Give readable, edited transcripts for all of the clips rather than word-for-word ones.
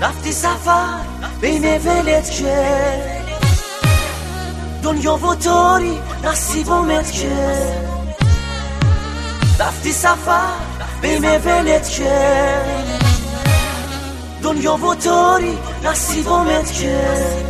رفتی سفر بین ولت که دنیا و داری نصیبمت که رفتی سفر بین ولت که دنیا و داری نصیبمت که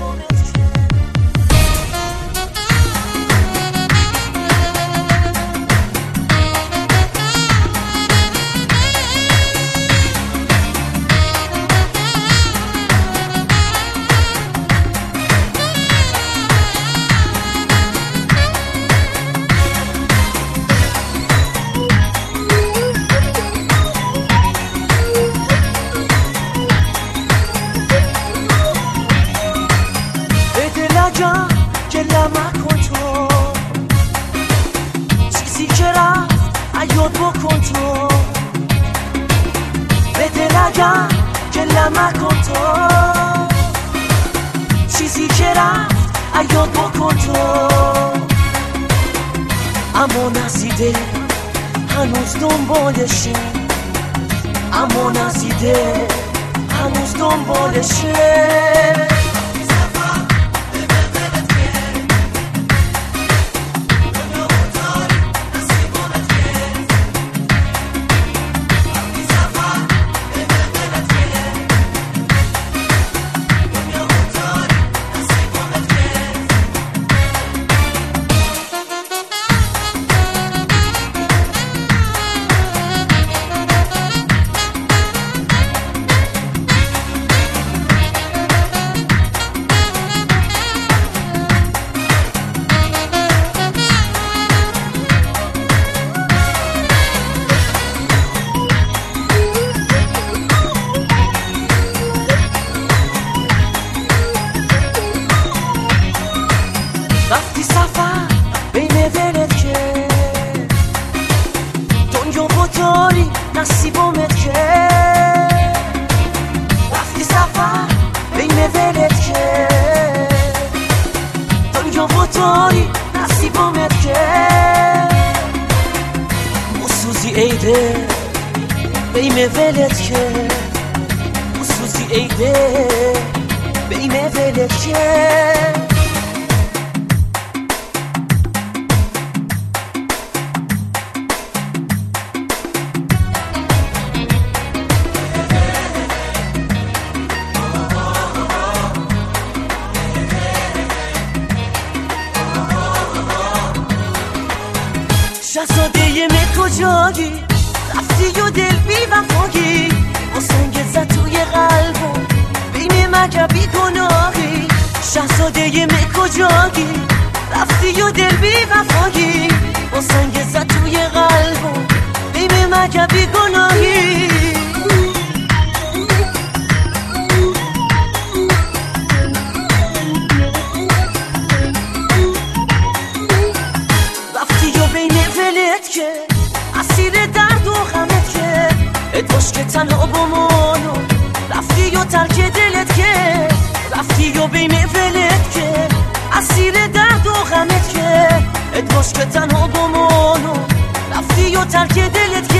گله مکن تو چیزی که رفت عیاد بکن تو به دل اگر گله مکن تو چیزی که رفت عیاد بکن تو اما نزیده هنوز دنبالشه اما نزیده هنوز دنبالشه رفتی سفر بین ولت که دنیا و داری نصیبمت که رفتی سفر بین ولت که دنیا و داری نصیبمت که موسوزی ایده بین ولت که موسوزی ایده بین ولت که شهزاده من کجایی رفتی و دل بی وفایی با سنگ زد توی قلبم بین مگه بی گناهی شهزاده من کجایی رفتی و دل بی وفایی با سنگ زد توی قلبم بین مگه بی گناهی که اسیر درد و غمت که ادواش که تنها بمانو رفتی و ترک دلت که رفتی و بین ولت که اسیر درد و غمت که ادواش که تنها بمانو رفتی و ترک دلت